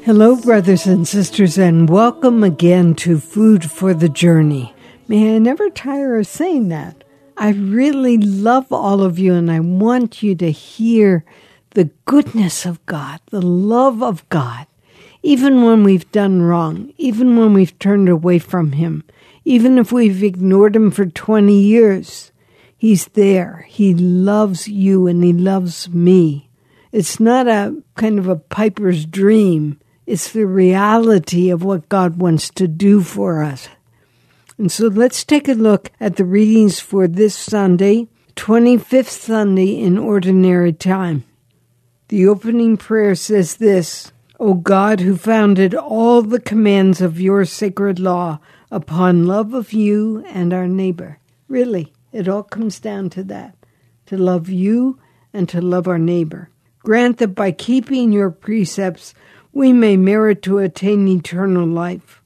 Hello, brothers and sisters, and welcome again to Food for the Journey. May I never tire of saying that. I really love all of you, and I want you to hear the goodness of God, the love of God, even when we've done wrong, even when we've turned away from Him, even if we've ignored Him for 20 years. He's there. He loves you, and He loves me. It's not a kind of a piper's dream. It's the reality of what God wants to do for us. And so let's take a look at the readings for this Sunday, 25th Sunday in Ordinary Time. The opening prayer says this: O God, who founded all the commands of your sacred law upon love of you and our neighbor. Really, it all comes down to that, to love you and to love our neighbor. Grant that by keeping your precepts, we may merit to attain eternal life.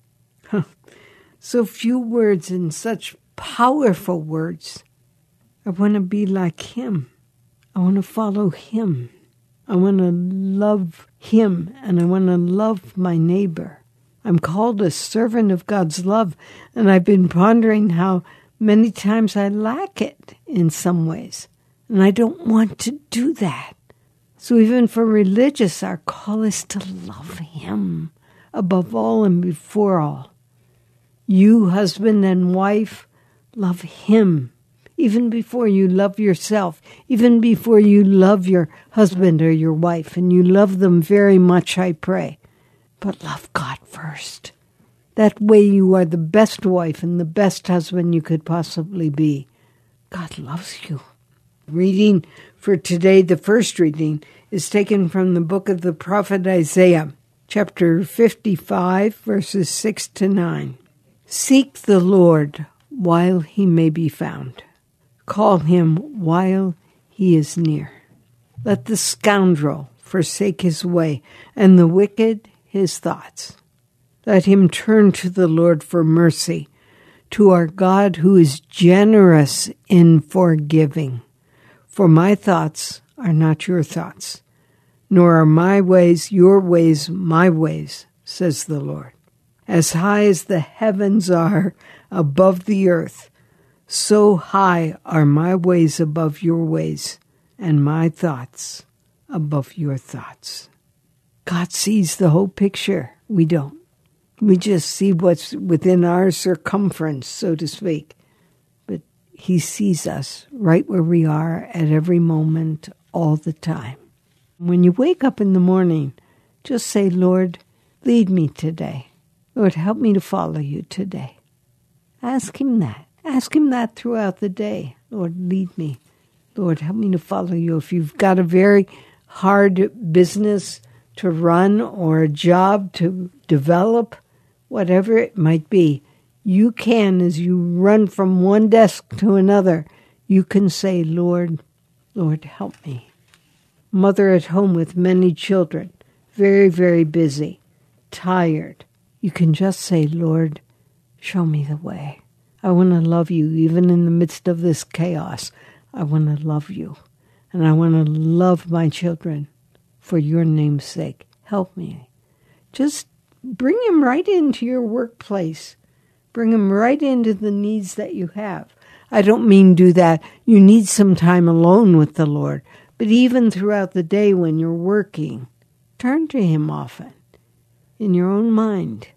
So few words and such powerful words. I want to be like Him. I want to follow Him. I want to love Him, and I want to love my neighbor. I'm called a servant of God's love, and I've been pondering how many times I lack it in some ways, and I don't want to do that. So even for religious, our call is to love Him above all and before all. You, husband and wife, love Him even before you love yourself, even before you love your husband or your wife, and you love them very much, I pray. But love God first. That way you are the best wife and the best husband you could possibly be. God loves you. Reading for today, the first reading, is taken from the book of the prophet Isaiah, chapter 55, verses 6 to 9. Seek the Lord while He may be found. Call Him while He is near. Let the scoundrel forsake his way, and the wicked his thoughts. Let him turn to the Lord for mercy, to our God who is generous in forgiving. For my thoughts are not your thoughts, nor are my ways your ways my ways, says the Lord. As high as the heavens are above the earth, so high are my ways above your ways, and my thoughts above your thoughts. God sees the whole picture. We don't. We just see what's within our circumference, so to speak. But He sees us right where we are at every moment, all the time. When you wake up in the morning, just say, Lord, lead me today. Lord, help me to follow you today. Ask Him that. Ask Him that throughout the day. Lord, lead me. Lord, help me to follow you. If you've got a very hard business to run or a job to develop, whatever it might be, you can, as you run from one desk to another, you can say, Lord, Lord, help me. Mother at home with many children, very, very busy, tired. You can just say, Lord, show me the way. I want to love you even in the midst of this chaos. I want to love you, and I want to love my children for your name's sake. Help me. Just bring Him right into your workplace. Bring Him right into the needs that you have. I don't mean do that. You need some time alone with the Lord. But even throughout the day when you're working, turn to Him often in your own mind.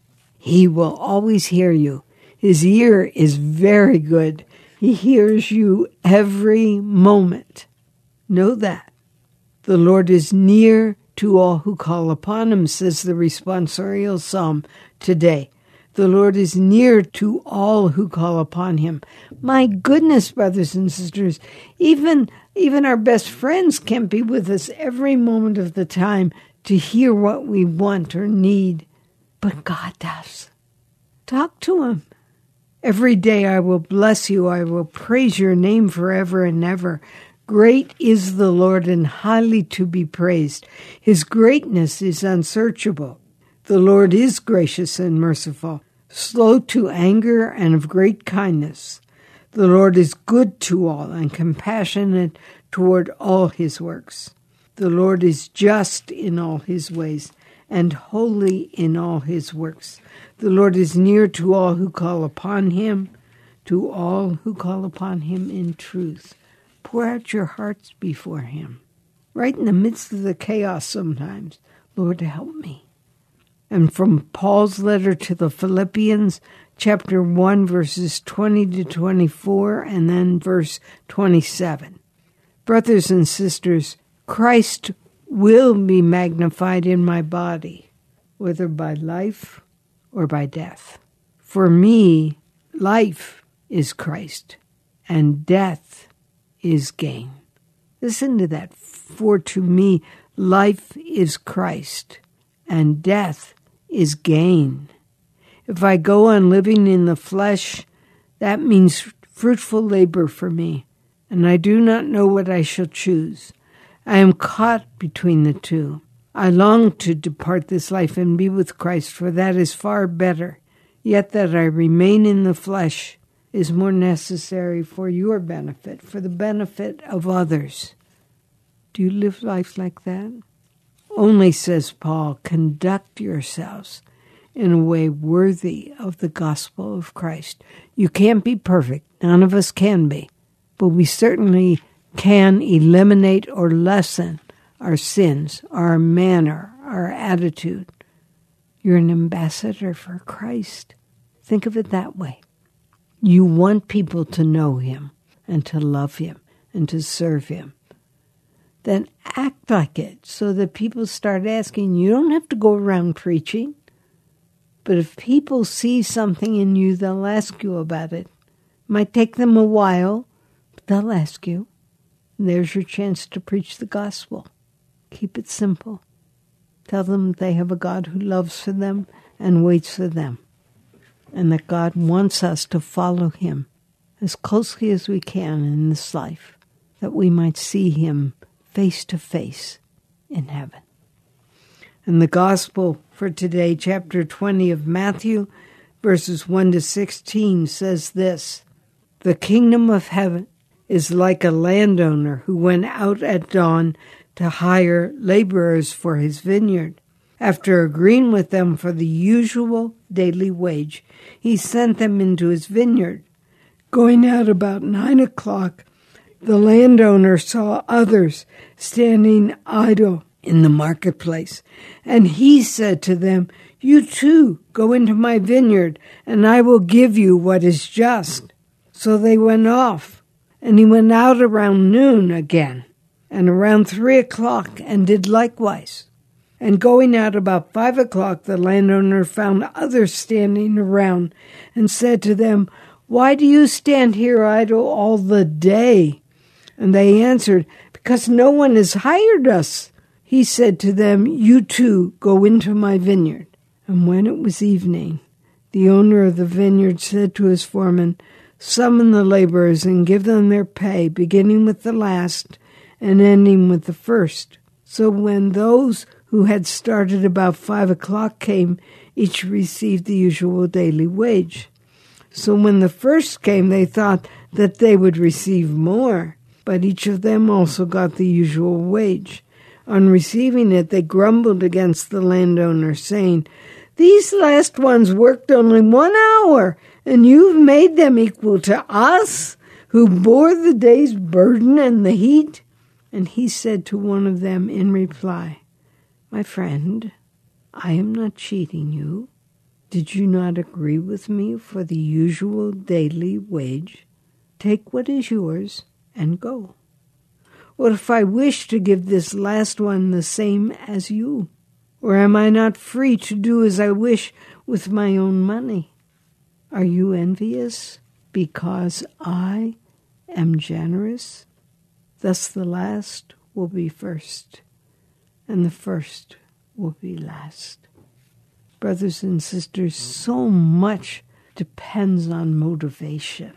He will always hear you. His ear is very good. He hears you every moment. Know that. The Lord is near to all who call upon Him, says the responsorial psalm today. The Lord is near to all who call upon Him. My goodness, brothers and sisters, even our best friends can't be with us every moment of the time to hear what we want or need. But God does. Talk to Him. Every day I will bless you. I will praise your name forever and ever. Great is the Lord and highly to be praised. His greatness is unsearchable. The Lord is gracious and merciful, slow to anger and of great kindness. The Lord is good to all and compassionate toward all His works. The Lord is just in all His ways and holy in all his works. The Lord is near to all who call upon him, to all who call upon him in truth. Pour out your hearts before him. Right in the midst of the chaos sometimes, Lord, help me. And from Paul's letter to the Philippians, chapter 1, verses 20 to 24, and then verse 27. Brothers and sisters, Christ will be magnified in my body, whether by life or by death. For me, life is Christ, and death is gain. Listen to that. For to me, life is Christ, and death is gain. If I go on living in the flesh, that means fruitful labor for me, and I do not know what I shall choose. I am caught between the two. I long to depart this life and be with Christ, for that is far better. Yet that I remain in the flesh is more necessary for your benefit, for the benefit of others. Do you live life like that? Only, says Paul, conduct yourselves in a way worthy of the gospel of Christ. You can't be perfect. None of us can be. But we certainly can eliminate or lessen our sins, our manner, our attitude. You're an ambassador for Christ. Think of it that way. You want people to know him and to love him and to serve him. Then act like it so that people start asking. You don't have to go around preaching. But if people see something in you, they'll ask you about it. Might take them a while, but they'll ask you. And there's your chance to preach the gospel. Keep it simple. Tell them they have a God who loves for them and waits for them. And that God wants us to follow him as closely as we can in this life, that we might see him face to face in heaven. And the gospel for today, chapter 20 of Matthew, verses 1 to 16, says this: The kingdom of heaven is like a landowner who went out at dawn to hire laborers for his vineyard. After agreeing with them for the usual daily wage, he sent them into his vineyard. Going out about 9 o'clock, the landowner saw others standing idle in the marketplace, and he said to them, You too go into my vineyard, and I will give you what is just. So they went off, and he went out around noon again, and around 3 o'clock, and did likewise. And going out about 5 o'clock, the landowner found others standing around, and said to them, Why do you stand here idle all the day? And they answered, Because no one has hired us. He said to them, You too go into my vineyard. And when it was evening, the owner of the vineyard said to his foreman, Summon the laborers and give them their pay, beginning with the last and ending with the first. So when those who had started about 5 o'clock came, each received the usual daily wage. So when the first came, they thought that they would receive more, but each of them also got the usual wage. On receiving it, they grumbled against the landowner, saying, These last ones worked only 1 hour, and you've made them equal to us, who bore the day's burden and the heat. And he said to one of them in reply, My friend, I am not cheating you. Did you not agree with me for the usual daily wage? Take what is yours and go. What if I wish to give this last one the same as you? Or am I not free to do as I wish with my own money? Are you envious because I am generous? Thus the last will be first, and the first will be last. Brothers and sisters, so much depends on motivation.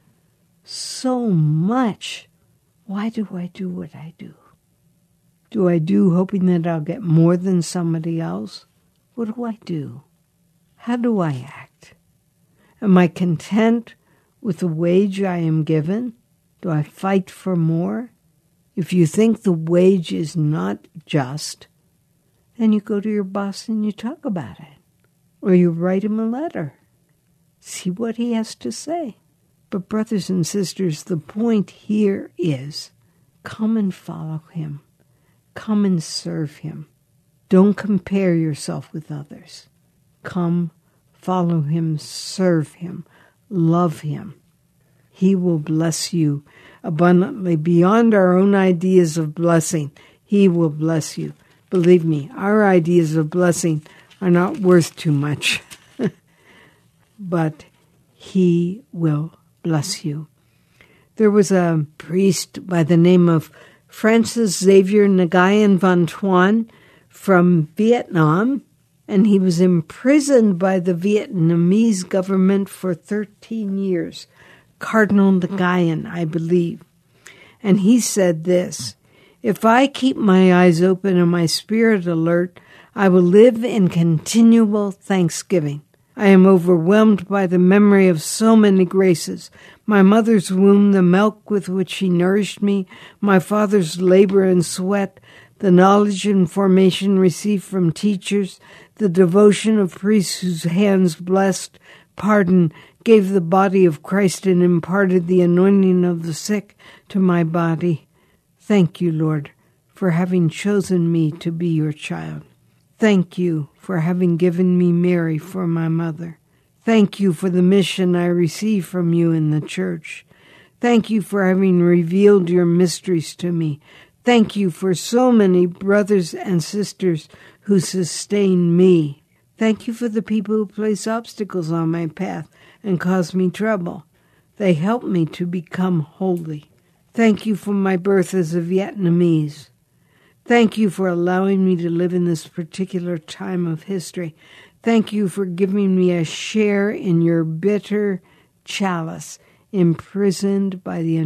So much. Why do I do what I do? Do I do hoping that I'll get more than somebody else? What do I do? How do I act? Am I content with the wage I am given? Do I fight for more? If you think the wage is not just, Then you go to your boss and you talk about it. Or you write him a letter. See what he has to say. But brothers and sisters, the point here is, come and follow him. Come and serve him. Don't compare yourself with others. Come, follow him, serve him, love him. He will bless you abundantly beyond our own ideas of blessing. He will bless you. Believe me, our ideas of blessing are not worth too much. But he will bless you. There was a priest by the name of Francis Xavier Nguyen Van Thuan from Vietnam, and he was imprisoned by the Vietnamese government for 13 years. Cardinal Nguyen, I believe. And he said this, "If I keep my eyes open and my spirit alert, I will live in continual thanksgiving. I am overwhelmed by the memory of so many graces. My mother's womb, the milk with which she nourished me, my father's labor and sweat, the knowledge and formation received from teachers, the devotion of priests whose hands blessed, pardon, gave the body of Christ and imparted the anointing of the sick to my body. Thank you, Lord, for having chosen me to be your child. Thank you for having given me Mary for my mother. Thank you for the mission I receive from you in the church. Thank you for having revealed your mysteries to me. Thank you for so many brothers and sisters who sustain me. Thank you for the people who place obstacles on my path and cause me trouble. They help me to become holy. Thank you for my birth as a Vietnamese. Thank you for allowing me to live in this particular time of history. Thank you for giving me a share in your bitter chalice, imprisoned by the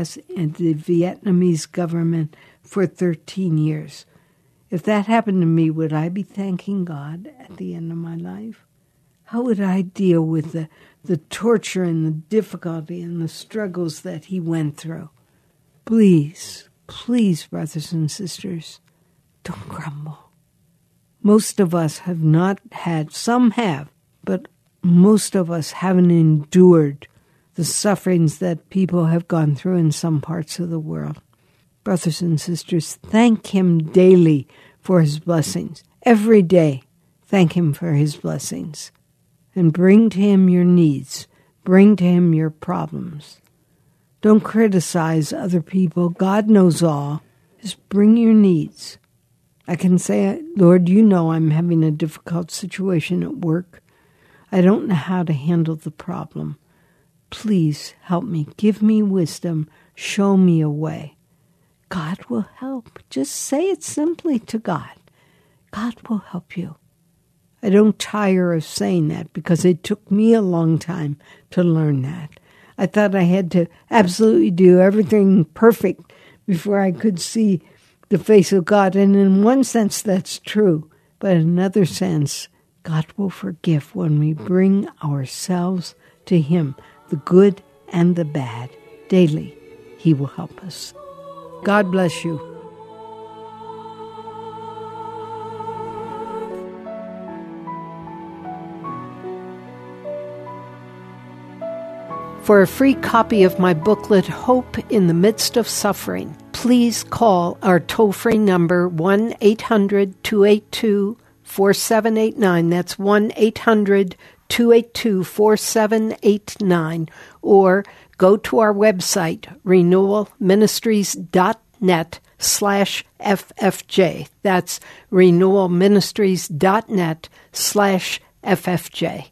Vietnamese government for 13 years. If that happened to me, would I be thanking God at the end of my life? How would I deal with the torture and the difficulty and the struggles that he went through? Please, please, brothers and sisters, don't grumble. Most of us have not had, some have, but most of us haven't endured the sufferings that people have gone through in some parts of the world. Brothers and sisters, thank him daily for his blessings. Every day, thank him for his blessings. And bring to him your needs. Bring to him your problems. Don't criticize other people. God knows all. Just bring your needs. I can say, Lord, you know I'm having a difficult situation at work. I don't know how to handle the problem. Please help me. Give me wisdom. Show me a way. God will help. Just say it simply to God. God will help you. I don't tire of saying that because it took me a long time to learn that. I thought I had to absolutely do everything perfect before I could see the face of God. And in one sense, that's true. But in another sense, God will forgive when we bring ourselves to him, the good and the bad. Daily, he will help us. God bless you. For a free copy of my booklet, Hope in the Midst of Suffering, please call our toll-free number 1-800-282-4789. That's 1-800-282-4789. Or go to our website, renewalministries.net/FFJ. That's renewalministries.net/FFJ.